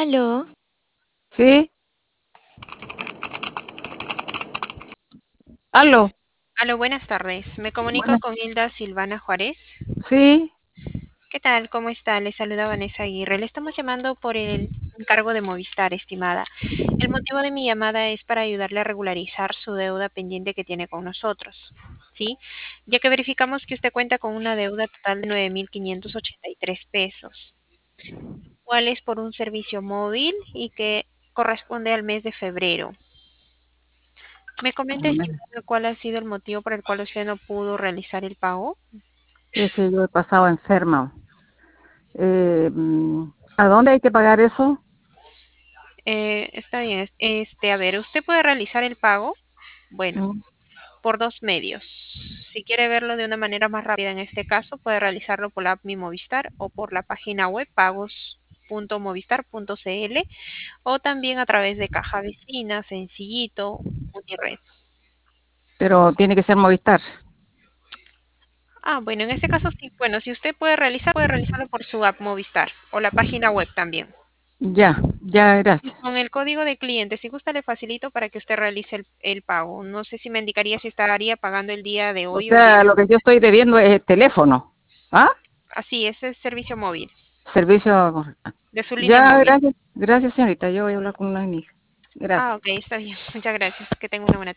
Aló, Sí, aló, Aló, buenas tardes. Me comunico buenas, con Hilda Silvana Juárez. sí, ¿Qué tal? ¿Cómo está? Le saluda Vanessa Aguirre. Le estamos llamando por el encargo de Movistar, estimada. El motivo de mi llamada es para ayudarle a regularizar su deuda pendiente que tiene con nosotros. ¿Sí? Ya que verificamos que usted cuenta con una deuda total de 9.583 pesos, cuál es por un servicio móvil y que corresponde al mes de febrero. ¿Me comenta, estimada, cuál ha sido el motivo por el cual usted no pudo realizar el pago? es que yo he pasado enferma. ¿A dónde hay que pagar eso? Está bien. A ver, usted puede realizar el pago, bueno, Mm, por dos medios. Si quiere verlo de una manera más rápida en este caso, puede realizarlo por la app Mi Movistar o por la página web pagos.movistar.cl o también a través de Caja Vecina, Sencillito, Unired. Pero tiene que ser Movistar. Ah, bueno, en este caso sí. Bueno, si usted puede realizarlo por su app Movistar o la página web también. Ya, ya, Y gracias. con el código de cliente, si gusta, le facilito para que usted realice el pago. No sé si me indicaría si estaría pagando el día de O hoy o el día sea, de lo que yo mañana. estoy debiendo es el teléfono. ¿Ah? Así, ese es servicio móvil, Servicio. de su línea Ya, móvil. gracias. Gracias, señorita. Yo voy a hablar con una amiga. Ah, Gracias. ok, está bien. Muchas gracias. Que tenga una buena tarde.